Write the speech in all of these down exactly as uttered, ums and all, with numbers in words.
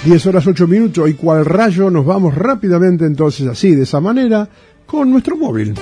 diez horas ocho minutos y cual rayo nos vamos rápidamente entonces así, de esa manera, con nuestro móvil.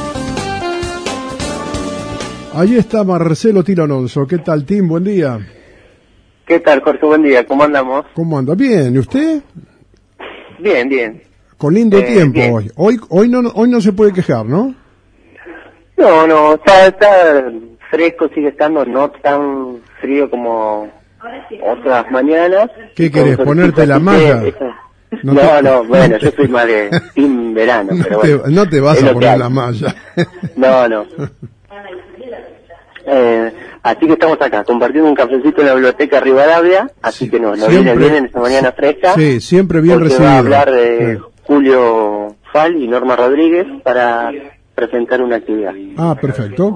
Allí está Marcelo Tilo Alonso. ¿Qué tal, Tim? Buen día. ¿Qué tal, Jorge? Buen día. ¿Cómo andamos? ¿Cómo anda? Bien. ¿Y usted? Bien, bien. Con lindo eh, tiempo bien. hoy. Hoy hoy no hoy no se puede quejar, ¿no? No, no, está, está fresco, sigue estando, no tan frío como otras mañanas. ¿Qué querés, Con ponerte la así malla? que, eso- No No, te- no, bueno, no te- yo soy más de team verano, No pero te, bueno. no te vas es a lo que poner hay. la malla. No, no. Eh, así que estamos acá, compartiendo un cafecito en la biblioteca Rivadavia, así Sí, que nos, nos siempre- viene bien en esta mañana fresca. Sí, siempre bien porque recibido. va a hablar de Sí. Julio Fal y Norma Rodríguez para presentar una actividad. Ah, perfecto.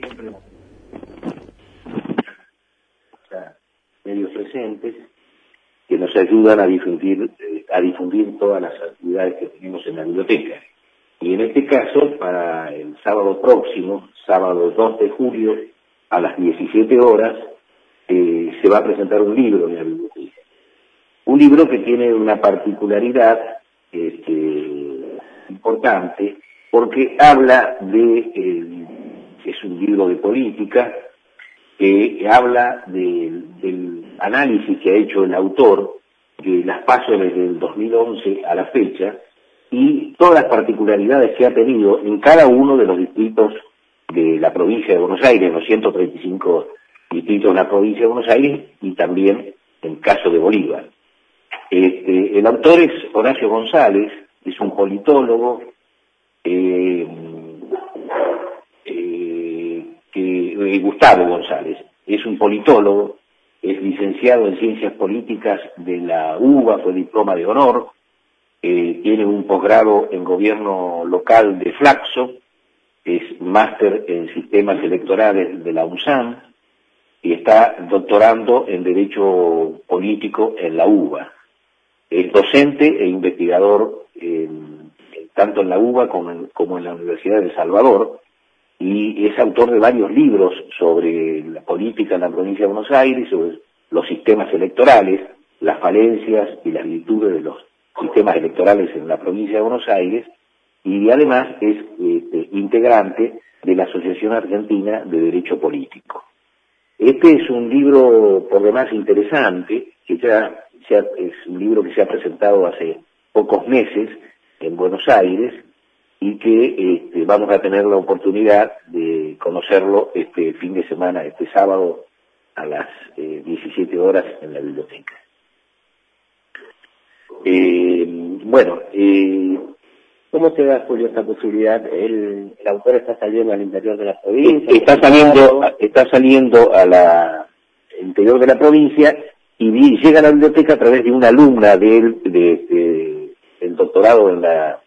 Medios presentes que nos ayudan a difundir eh, a difundir todas las actividades que tenemos en la biblioteca. Y en este caso, para el sábado próximo, sábado dos de julio, a las diecisiete horas, eh, se va a presentar un libro en la biblioteca. Un libro que tiene una particularidad este, importante, porque habla de, eh, es un libro de política, que habla de, del análisis que ha hecho el autor de las PASO desde el dos mil once a la fecha y todas las particularidades que ha tenido en cada uno de los distritos de la provincia de Buenos Aires, los ciento treinta y cinco distritos de la provincia de Buenos Aires y también en caso de Bolívar. Este, el autor es Horacio González, es un politólogo, eh, eh, que, eh, Gustavo González, es un politólogo, es licenciado en Ciencias Políticas de la U B A, fue diploma de honor, eh, tiene un posgrado en Gobierno Local de Flaxo, es máster en Sistemas Electorales de la UNSAM y está doctorando en Derecho Político en la U B A. Es docente e investigador en, tanto en la U B A como en, como en la Universidad de El Salvador, y es autor de varios libros sobre la política en la provincia de Buenos Aires, sobre los sistemas electorales, las falencias y las virtudes de los sistemas electorales en la provincia de Buenos Aires, y además es este, integrante de la Asociación Argentina de Derecho Político. Este es un libro por demás interesante, que ya, ya es un libro que se ha presentado hace pocos meses en Buenos Aires, y que este, vamos a tener la oportunidad de conocerlo este fin de semana, este sábado a las eh, diecisiete horas en la biblioteca. Eh, bueno, eh, ¿Cómo se da, Julio, esta posibilidad? ¿El, el autor está saliendo al interior de la provincia? está saliendo, está saliendo a la interior de la provincia y vi, llega a la biblioteca a través de una alumna de él, de, de, del doctorado en la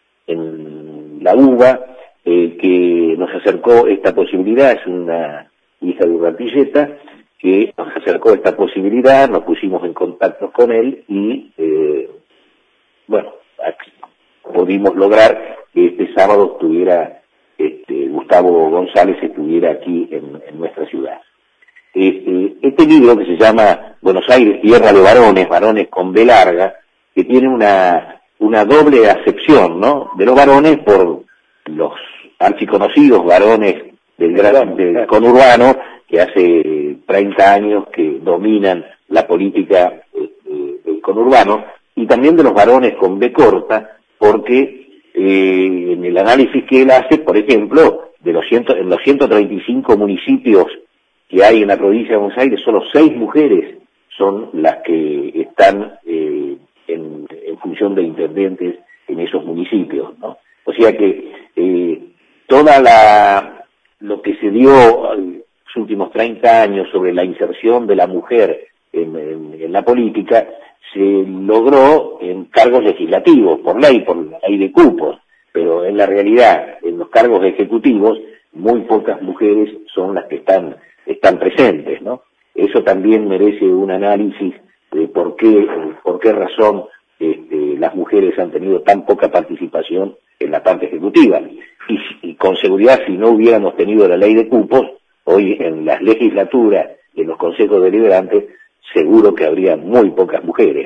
en la U B A, eh, que nos acercó esta posibilidad, es una hija de Urratilleta, que nos acercó esta posibilidad, nos pusimos en contacto con él y, eh, bueno, aquí pudimos lograr que este sábado estuviera, este, Gustavo González estuviera aquí en, en nuestra ciudad. Este, este libro que se llama Buenos Aires, Tierra de Varones, Varones con B larga, que tiene una una doble acepción, ¿no? De los varones por los archiconocidos varones del gran del conurbano, que hace treinta años que dominan la política eh, del conurbano, y también de los varones con B corta, porque eh, en el análisis que él hace, por ejemplo, de los ciento, en los ciento treinta y cinco municipios que hay en la provincia de Buenos Aires, solo seis mujeres son las que están eh, en, en función de intendentes en esos municipios, ¿no? O sea que eh, toda la lo que se dio en los últimos treinta años sobre la inserción de la mujer en, en, en la política se logró en cargos legislativos, por ley, por la ley de cupos, pero en la realidad, en los cargos ejecutivos, muy pocas mujeres son las que están, están presentes, ¿no? Eso también merece un análisis de por qué, por qué razón este, las mujeres han tenido tan poca participación en la parte ejecutiva. Y, y con seguridad, si no hubiéramos tenido la ley de cupos, hoy en las legislaturas y en los consejos deliberantes, seguro que habría muy pocas mujeres, ¿no?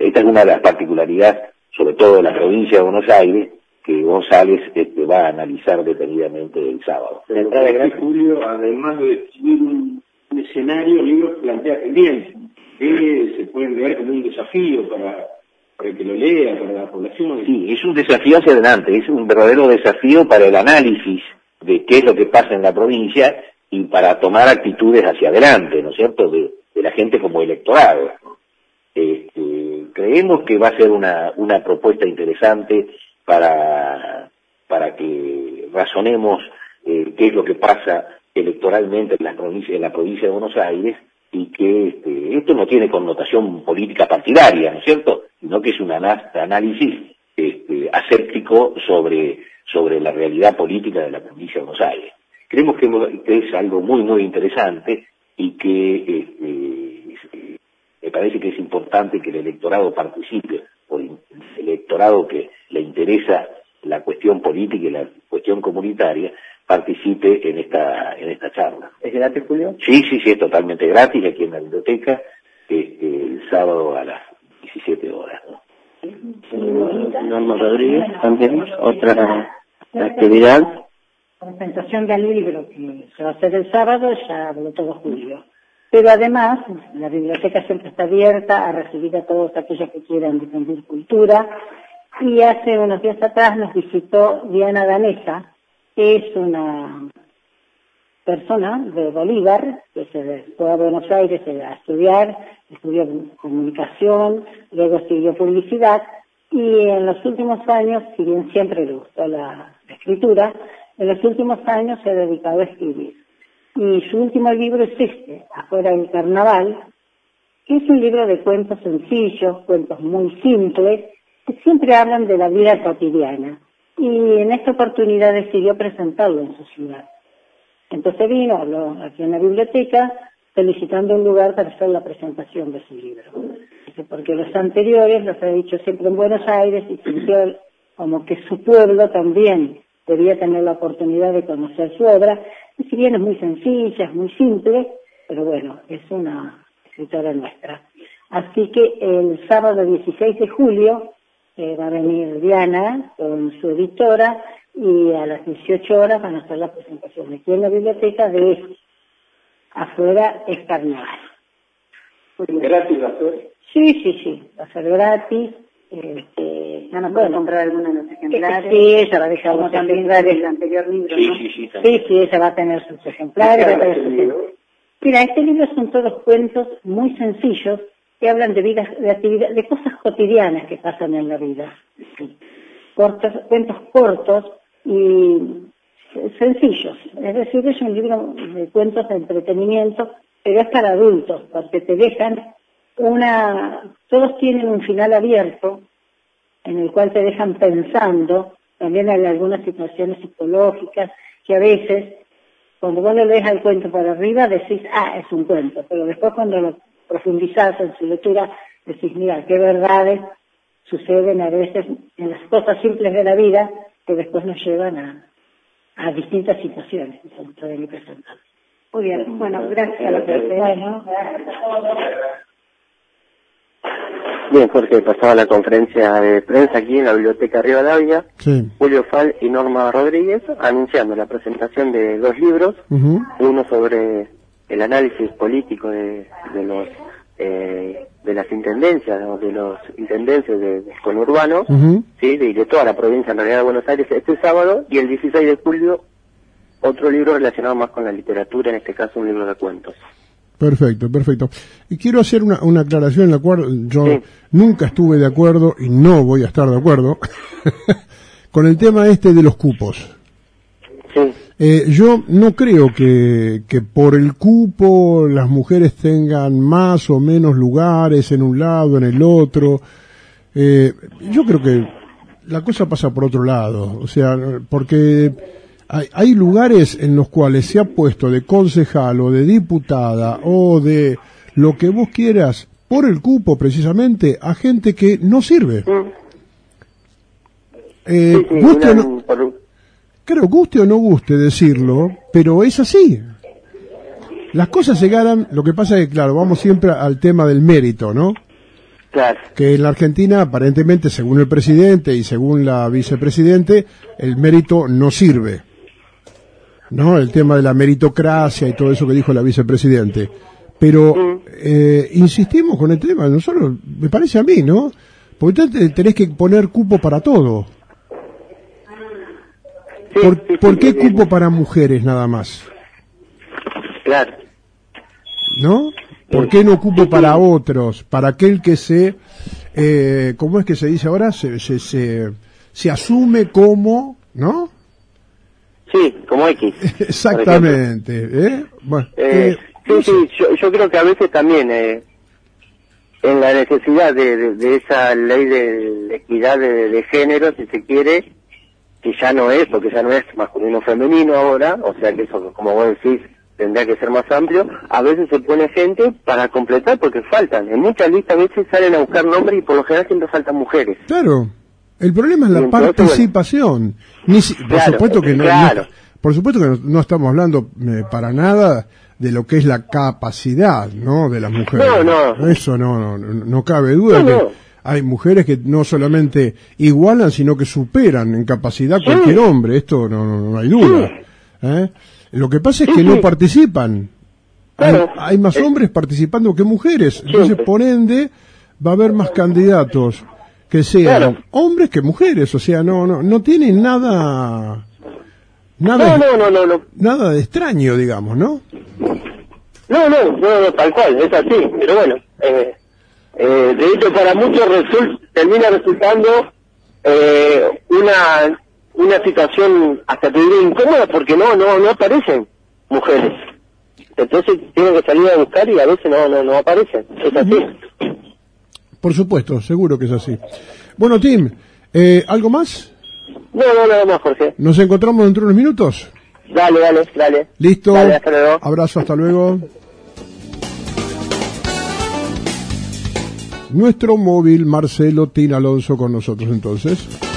esta es una de las particularidades, sobre todo de la provincia de Buenos Aires, que González este, va a analizar detenidamente el sábado. La entrada de Julio, además de describir un, un escenario, el libro plantea tendencias, que se pueden ver como un desafío para, para el que lo lea, para la población. Sí, es un desafío hacia adelante, es un verdadero desafío para el análisis de qué es lo que pasa en la provincia y para tomar actitudes hacia adelante, ¿no es cierto?, de, de la gente como electorado. Este, creemos que va a ser una, una propuesta interesante para, para que razonemos eh, qué es lo que pasa electoralmente en la provincia, en la provincia de Buenos Aires, y que este, esto no tiene connotación política partidaria, ¿no es cierto?, sino que es un análisis este, aséptico sobre, sobre la realidad política de la provincia de Buenos Aires. Creemos que, que es algo muy, muy interesante y que este, me parece que es importante que el electorado participe, o el electorado que le interesa la cuestión política y la cuestión comunitaria, participe en esta en esta charla. ¿Es gratis, Julio? Sí, sí, sí, es totalmente gratis aquí en la biblioteca, este, el sábado a las diecisiete horas, ¿no? Norma Rodríguez, también, otra actividad. Presentación del libro que se va a hacer el sábado, ya habló todo Julio. Pero además, la biblioteca siempre está abierta a recibir a todos aquellos que quieran difundir cultura. Y hace unos días atrás nos visitó Diana Danesa, que es una persona de Bolívar, que se fue a Buenos Aires a estudiar, estudió comunicación, luego estudió publicidad, y en los últimos años, si bien siempre le gustó la, la escritura, en los últimos años se ha dedicado a escribir. Y su último libro es este, Afuera del Carnaval, que es un libro de cuentos sencillos, cuentos muy simples, que siempre hablan de la vida cotidiana. Y en esta oportunidad decidió presentarlo en su ciudad. Entonces vino, habló aquí en la biblioteca, solicitando un lugar para hacer la presentación de su libro. Porque los anteriores los ha dicho siempre en Buenos Aires y sintió como que su pueblo también debía tener la oportunidad de conocer su obra. Y si bien es muy sencilla, es muy simple, pero bueno, es una escritora nuestra. Así que el sábado dieciséis de julio eh, va a venir Diana con su editora y a las dieciocho horas van a hacer la presentación aquí en la biblioteca de Afuera es Carnaval. ¿Gratis va a ser? Sí, sí, sí, va a ser gratis. Este, ¿Ya nos puede comprar alguna de los ejemplares? Sí, ella va a dejar los ejemplares del anterior libro, sí, ¿no? Sí, sí, sí, sí, ella va a tener sus ejemplares. Va a tener sus... Mira, este libro son todos cuentos muy sencillos que hablan de vidas, de actividad, de cosas cotidianas que pasan en la vida. Cortos, cuentos cortos y sencillos. Es decir, es un libro de cuentos de entretenimiento, pero es para adultos, porque te dejan una... Todos tienen un final abierto, en el cual te dejan pensando. También hay algunas situaciones psicológicas que a veces, cuando vos lo lees al cuento por arriba, decís, ah, es un cuento, pero después cuando lo profundizás en su lectura, decís, mira, qué verdades suceden a veces en las cosas simples de la vida que después nos llevan a, a distintas situaciones dentro de mi presentación. Muy bien, bueno, gracias a la Bueno, Bien, Jorge, pasaba la conferencia de prensa aquí en la Biblioteca Rivadavia. Sí. Julio Fal y Norma Rodríguez anunciando la presentación de dos libros, Uh-huh. uno sobre el análisis político de, de los eh, de las intendencias, o de los intendencias de, del conurbano, Uh-huh. sí, de, de toda la provincia en realidad de Buenos Aires este sábado, y el dieciséis de julio otro libro relacionado más con la literatura, en este caso un libro de cuentos. Perfecto, perfecto. Y quiero hacer una, una aclaración en la cual yo Sí. nunca estuve de acuerdo y no voy a estar de acuerdo con el tema este de los cupos. Sí. Eh, yo no creo que, que por el cupo las mujeres tengan más o menos lugares en un lado, en el otro. Eh, yo creo que la cosa pasa por otro lado. O sea, porque hay, hay lugares en los cuales se ha puesto de concejal o de diputada o de lo que vos quieras por el cupo precisamente a gente que no sirve. Eh, Sí, sí, guste o una- no- por- Creo, guste o no guste decirlo, pero es así. Las cosas se ganan, lo que pasa es que, claro, vamos siempre al tema del mérito, ¿no? Claro. Que en la Argentina, aparentemente, según el presidente y según la vicepresidente, el mérito no sirve. ¿No? El tema de la meritocracia y todo eso que dijo la vicepresidente. Pero, mm. eh, insistimos con el tema, nosotros, me parece a mí, ¿no? Porque usted tenés que poner cupo para todo. Sí, ¿Por, sí, ¿por sí, qué sí, cupo sí. para mujeres nada más? Claro. ¿No? ¿Por qué no cupo para otros? Para aquel que se, eh, ¿cómo es que se dice ahora? Se, se, se, se asume como, ¿no? Sí, como X. Exactamente. ¿eh? Bueno, eh, eh, sí, no sí, sé. yo, yo creo que a veces también, eh, en la necesidad de, de, de esa ley de, de equidad de, de género, si se quiere, que ya no es, porque ya no es masculino femenino ahora, o sea que eso, como vos decís, tendría que ser más amplio, a veces se pone gente para completar porque faltan. En muchas listas a veces salen a buscar nombres y por lo general siempre faltan mujeres. Claro, el problema es la entonces, participación. Ni si, por claro, supuesto que no, claro. no, por supuesto que no, no estamos hablando eh, para nada de lo que es la capacidad, ¿no? De las mujeres. No, no. Eso no, no, no, no cabe duda No, que no. hay mujeres que no solamente igualan, sino que superan en capacidad Sí. cualquier hombre. Esto no, no, no hay duda. ¿eh? Lo que pasa es Sí, que sí. no participan. Claro. Hay, hay más Eh, hombres participando que mujeres. Entonces, Siempre. por ende, va a haber más candidatos que sean Claro. hombres que mujeres. O sea, no, no, no tienen nada, nada, No, no, no, no, no. nada de extraño, digamos, ¿no? No, no, no, no, tal cual, es así, pero bueno, eh, eh, de hecho para muchos result, termina resultando eh, una una situación hasta te diría incómoda porque no no no aparecen mujeres, entonces tienen que salir a buscar y a veces no no no aparecen, es así. Por supuesto, seguro que es así. Bueno, Tim, eh, ¿algo más? No, no, nada más, Jorge. ¿Nos encontramos dentro de unos minutos? Dale, dale, dale. Listo. Dale, hasta luego. Abrazo, hasta luego. Nuestro móvil, Marcelo Tin Alonso con nosotros entonces.